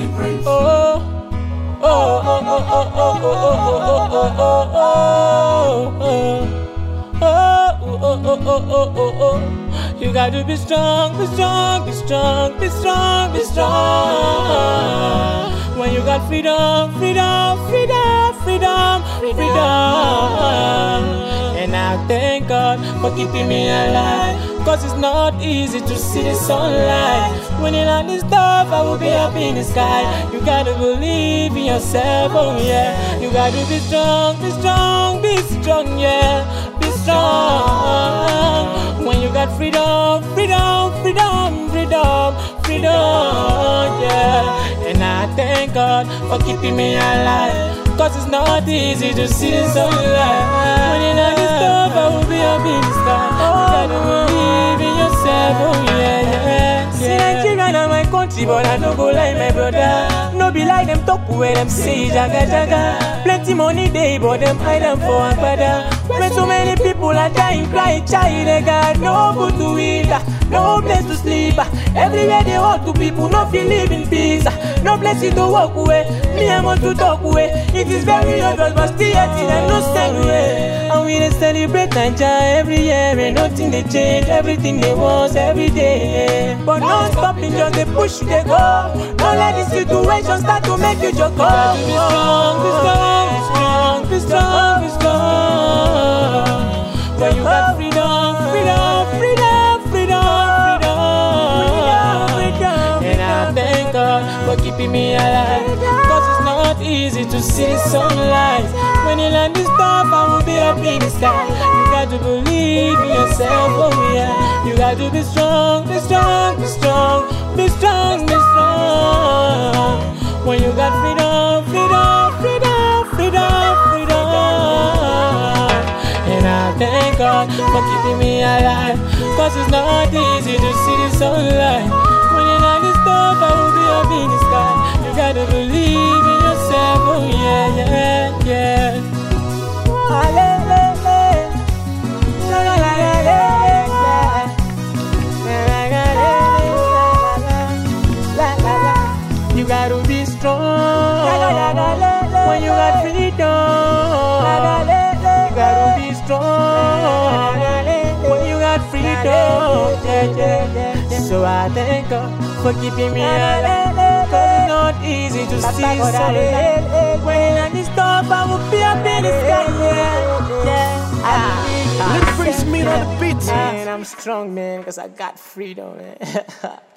Oh, oh, oh, oh, oh, oh, oh, oh, oh. You got to be strong, be strong, be strong, be strong, be strong. When you got freedom, freedom, freedom, freedom, freedom. And I thank God for keeping me alive, cause it's not easy to see the sunlight. When you land this stuff, I will be up in the sky. You gotta believe in yourself, oh yeah. You gotta be strong, be strong, be strong, yeah. Be strong. When you got freedom, freedom, freedom, freedom, freedom, yeah. And I thank God for keeping me alive, cause it's not easy to see the sunlight. When you land this stuff, I will be up in the sky. You gotta believe in yourself, oh yeah, yeah. See Nigeria na my country, but I no go like my brother. No be like them talk where them say jaga jaga. Plenty money they, but them hide them for agbada. When so many people are dying, crying, child, they got no food to eat, no place to sleep. Everywhere they walk to people, no feel live in peace. No place to walk away, me I want to talk away. It is very obvious, but still yet I no stand away. And we they celebrate Nigeria every year, and nothing they change, everything they want every day. But non stopping, just they push, they go. Don't let the situation start to make you just go. Be strong, be strong, be strong, be strong, be strong. When you got freedom, freedom, freedom, freedom, freedom. And I thank God for keeping me alive, cause it's not easy to see the sunlight. When you land this stuff, I will be up in the sky. You got to believe in yourself, oh yeah. You got to be strong, be strong, be strong, be strong, be strong. When you got freedom, freedom, freedom, freedom, freedom. And I thank God for keeping me alive, cause it's not easy to see the sunlight. When you land this stuff, I will be up in the sky. You gotta believe in yourself, oh yeah, yeah, yeah. You gotta be strong when you got freedom. You gotta be strong when you got freedom. So I thank God for keeping me alive, cause it's not easy to see sunlight. When I need stuff, I will be up in the sky. Let's bring some meat on the beat. Man, I'm strong, man, cause I got freedom, man.